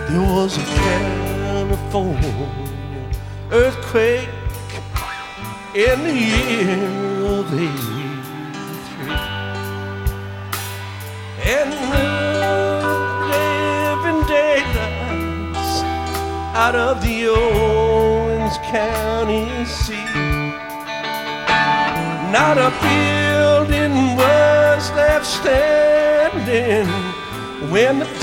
There was a California earthquake in the year of '83, and living daylights out of the Owens County Sea. Not a building was left standing when the